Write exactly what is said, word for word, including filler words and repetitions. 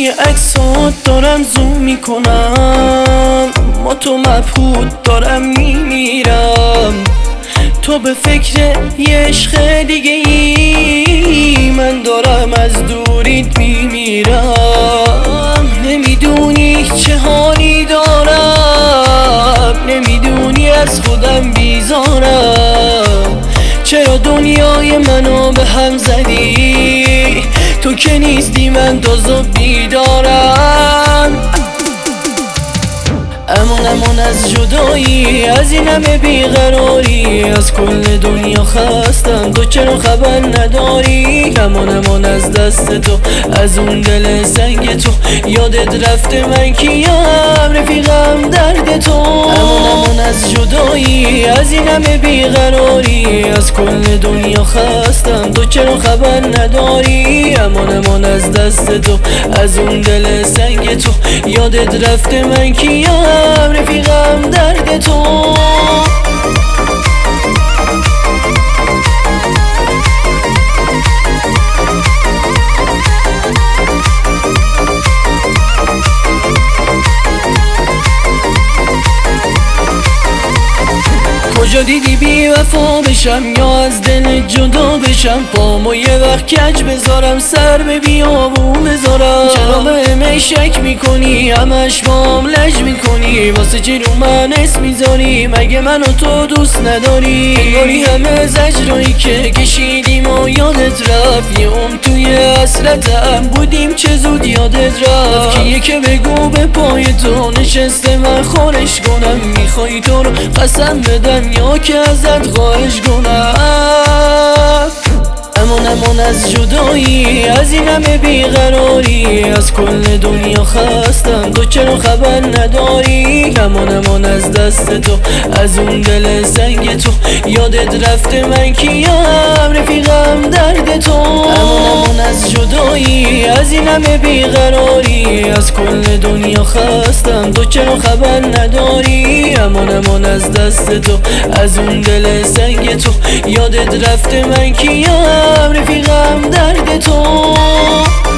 روی عکسات دارم زوم میکنم، ما تو مبهوت دارم میمیرم. تو به فکر یه عشق دیگه ای، من دارم از دوریت میمیرم. نمیدونی چه حالی دارم، نمیدونی از خودم بیزارم. چرا دنیای منو به هم زدی؟ تو که نیستی من تازه بیدارم. امان امان از جدایی، از این همه بیقراری، از کل دنیا خستم، تو چرا خبر نداری؟ امان امان از دست تو، از اون دل سنگ تو، یادت رفته من کیم رفیقم درد تو. امان امان از جدایی، از این همه بیقراری، از کل دنیا خستم، تو چرا خبر نداری؟ امان امان از دست تو، از اون دل سنگ تو، یادت رفته من کیم رفیقم درد تو. کجا دیدی بی وفا بشم یا از دل جدا بشم؟ پامو یه وقت کج بذارم، سر به بیابون بذارم. چرا بهم شک میکنی، همش بام لج میکنی؟ واسه چی رو من اسم میذاری؟ مگه منو تو دوست نداری؟ انگاری همه زجرایی که کشیدیم و یادت رفت، یه عمر توی حسرتم بودیم چه زود یادت رفت. کیه که بگو به پای تو نشسته من خورش کنم؟ میخوای تو رو قسم بدم یا که ازت خواهش کنم؟ امان امان از جدایی، از این همه بیقراری، از کل دنیا خستم، تو چرا خبر نداری؟ امان امان از دست تو، از اون دل سنگ تو، یادت رفته من کیم رفیقم درد تو. امان امان از جدایی، از این همه بیقراری، از کل دنیا خستم، تو چرا خبر نداری؟ امان امان از دست تو، از اون دل سنگ تو، یادت رفته من کیم رفیقم درد تو.